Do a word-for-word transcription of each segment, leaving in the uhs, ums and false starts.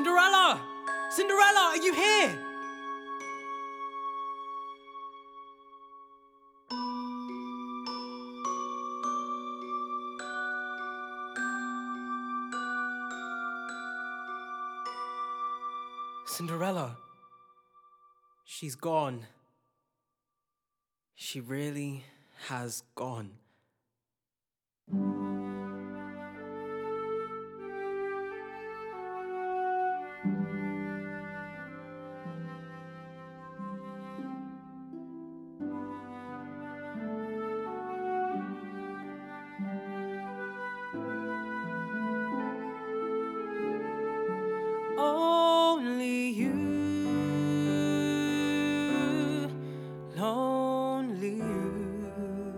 Cinderella! Cinderella, are you here? Cinderella. She's gone. She really has gone. Only you, lonely you,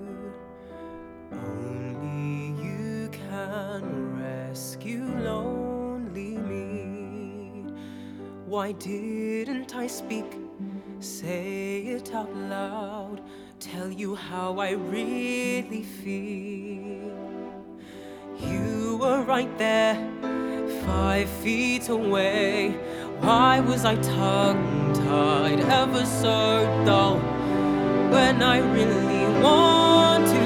only you can rescue lonely me. Why didn't I speak, say it out loud, tell you how I really feel? You were right there, five feet away. Why was I tongue-tied, ever so dull, when I really want to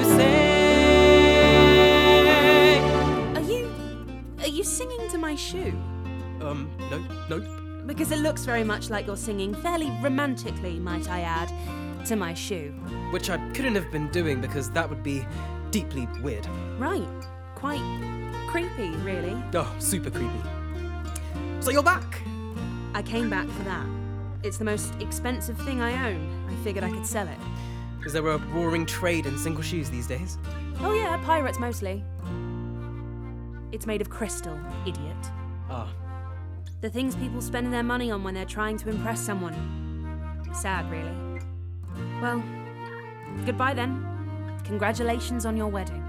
say? Are you... are you singing to my shoe? Um, no, no. Because it looks very much like you're singing, fairly romantically, might I add, to my shoe. Which I couldn't have been doing because that would be deeply weird. Right. Quite creepy, really. Oh, super creepy. So you're back? I came back for that. It's the most expensive thing I own. I figured I could sell it. Is there a roaring trade in single shoes these days? Oh yeah, pirates mostly. It's made of crystal, idiot. Ah. The things people spend their money on when they're trying to impress someone. Sad, really. Well, goodbye then. Congratulations on your wedding.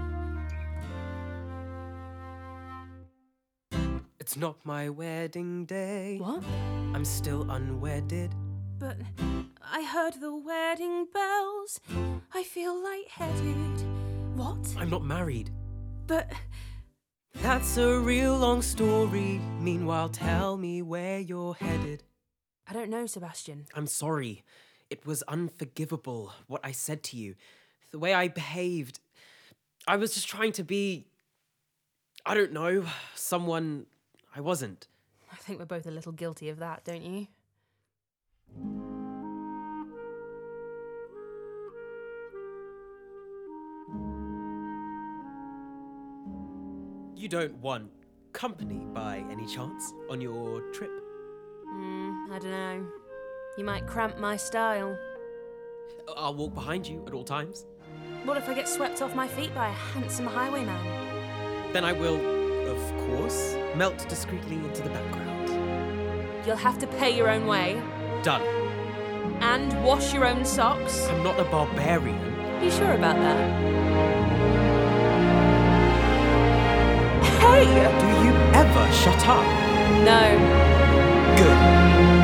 It's not my wedding day. What? I'm still unwedded. But I heard the wedding bells. I feel lightheaded. What? I'm not married. But... That's a real long story. Meanwhile, tell me where you're headed. I don't know, Sebastian. I'm sorry. It was unforgivable, what I said to you. The way I behaved. I was just trying to be... I don't know, someone I wasn't. I think we're both a little guilty of that, don't you? You don't want company by any chance on your trip? Hmm, I don't know. You might cramp my style. I'll walk behind you at all times. What if I get swept off my feet by a handsome highwayman? Then I will, of course, melt discreetly into the background. You'll have to pay your own way. Done. And wash your own socks. I'm not a barbarian. You sure about that? Hey! Do you ever shut up? No. Good.